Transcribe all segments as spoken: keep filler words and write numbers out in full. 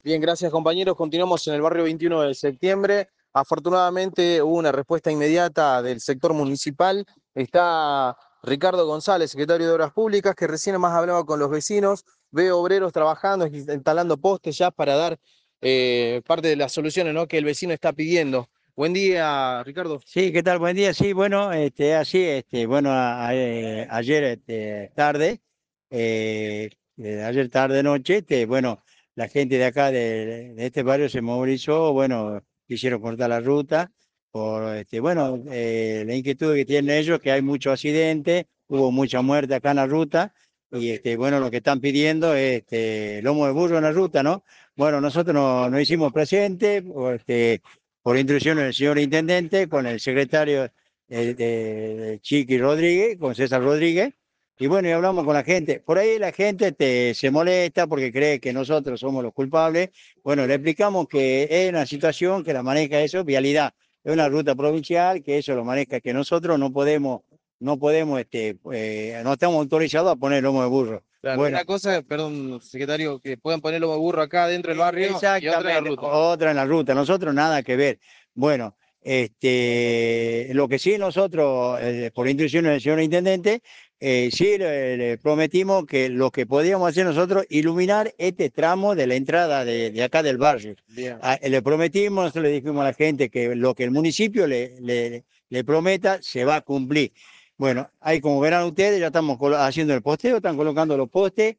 Bien, gracias compañeros. Continuamos en el barrio veintiuno de septiembre. Afortunadamente hubo una respuesta inmediata del sector municipal. Está Ricardo González, secretario de Obras Públicas, que recién más hablaba con los vecinos. Veo obreros trabajando, instalando postes ya para dar eh, parte de las soluciones, ¿no?, que el vecino está pidiendo. Buen día, Ricardo. Sí, ¿qué tal? Buen día. Sí, bueno, este, así, este, bueno, a- a- eh, ayer este, tarde, eh, eh, ayer tarde noche, este, bueno, la gente de acá de, de este barrio se movilizó, bueno, quisieron cortar la ruta por, este, bueno, eh, la inquietud que tienen ellos, que hay mucho accidente, hubo mucha muerte acá en la ruta, y este, bueno, lo que están pidiendo es este, lomo de burro en la ruta, ¿no? Bueno, nosotros no- nos hicimos presentes, o, este, por instrucciones del señor intendente, con el secretario eh, de, de Chiqui Rodríguez, con César Rodríguez, y bueno, y hablamos con la gente. Por ahí la gente te, se molesta porque cree que nosotros somos los culpables. Bueno, le explicamos que es una situación que la maneja eso, vialidad. Es una ruta provincial, que eso lo maneja, que nosotros no podemos, no podemos, este, eh, no estamos autorizados a poner lomo de burro. Claro, Bueno, una cosa, perdón, secretario, que puedan poner lomo de burro acá dentro del barrio y otra en la exactamente, ruta. otra en la ruta, nosotros nada que ver. Bueno, este, lo que sí nosotros, eh, por instrucciones del señor intendente, eh, sí le, le prometimos que lo que podíamos hacer nosotros, iluminar este tramo de la entrada de, de acá del barrio. Bien. Ah, le prometimos, nosotros le dijimos a la gente que lo que el municipio le, le, le prometa se va a cumplir. Bueno, ahí como verán ustedes, ya estamos colo- haciendo el posteo, están colocando los postes.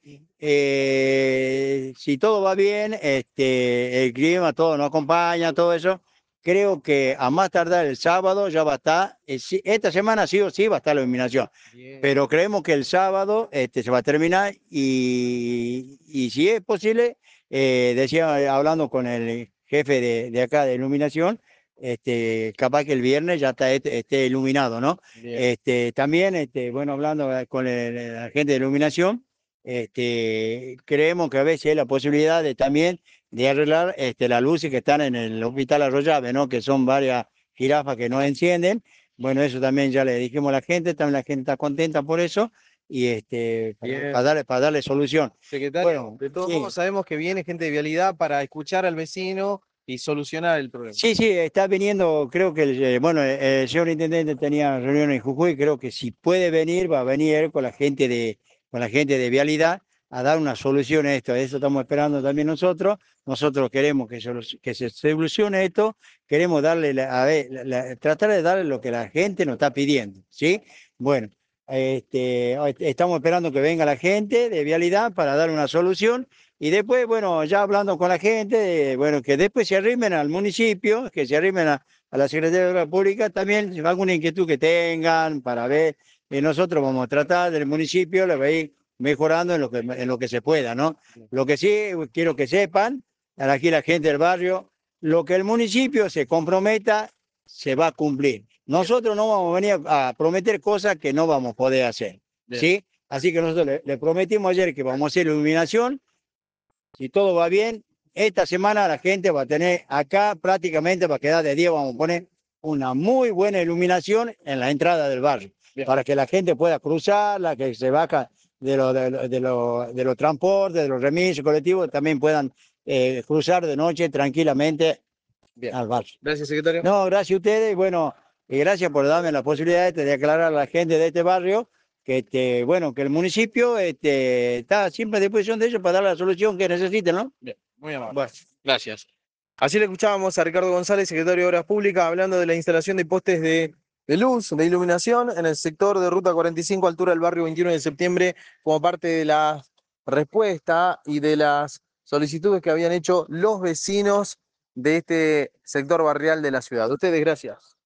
Eh, si todo va bien, este, el clima, todo nos acompaña, todo eso, creo que a más tardar el sábado ya va a estar, eh, sí, esta semana sí o sí va a estar la iluminación, Bien. pero creemos que el sábado este, se va a terminar y, y si es posible, eh, decía, eh, hablando con el jefe de, de acá de iluminación, este, capaz que el viernes ya está, esté, esté iluminado, ¿no? Bien. Este, también, este, bueno, hablando con el, la gente de iluminación, este, creemos que a veces hay la posibilidad de también de arreglar este, las luces que están en el Hospital Arroyave, ¿no? Que son varias jirafas que no encienden. Bueno, eso también ya le dijimos a la gente, también la gente está contenta por eso y este, para, para Bien. darle, para darle solución. Secretario, Bueno, de todos sí, modos sabemos que viene gente de vialidad para escuchar al vecino y solucionar el problema. sí, sí, está viniendo, creo que, el, eh, bueno, el, el señor intendente tenía reunión en Jujuy, creo que si puede venir, va a venir con la gente de, con la gente de Vialidad a dar una solución a esto. Eso estamos esperando también nosotros. Nosotros queremos que, solu- que se solucione esto, queremos darle, la- a ver, la- la- tratar de darle lo que la gente nos está pidiendo, ¿sí? Bueno, este, estamos esperando que venga la gente de Vialidad para dar una solución. Y después, bueno, ya hablando con la gente, eh, bueno, que después se arrimen al municipio, que se arrimen a, a la Secretaría de Obras Públicas, también si alguna inquietud que tengan para ver, y nosotros vamos a tratar del municipio, le va a ir mejorando en lo que, en lo que se pueda, ¿no? Lo que sí quiero que sepan, aquí la gente del barrio, lo que el municipio se comprometa, se va a cumplir. Bien, Nosotros no vamos a venir a prometer cosas que no vamos a poder hacer, bien. ¿sí? Así que nosotros le, le prometimos ayer que vamos a hacer iluminación. Si todo va bien, esta semana la gente va a tener acá prácticamente va a quedar de día, vamos a poner una muy buena iluminación en la entrada del barrio, Bien. para que la gente pueda cruzar, la que se baja de los de lo, de lo, de los transportes, de los remisos colectivos, también puedan eh, cruzar de noche tranquilamente Bien. al barrio. Gracias, secretario. No, gracias a ustedes y bueno, y gracias por darme la posibilidad este, de aclarar a la gente de este barrio que, este, bueno, que el municipio este, está siempre a disposición de ellos para dar la solución que necesiten, ¿no? Bien, muy amable. Bueno. Gracias. Así le escuchábamos a Ricardo González, secretario de Obras Públicas, hablando de la instalación de postes de, de luz, de iluminación en el sector de Ruta cuarenta y cinco, altura del barrio veintiuno de septiembre, como parte de la respuesta y de las solicitudes que habían hecho los vecinos de este sector barrial de la ciudad. Ustedes, gracias.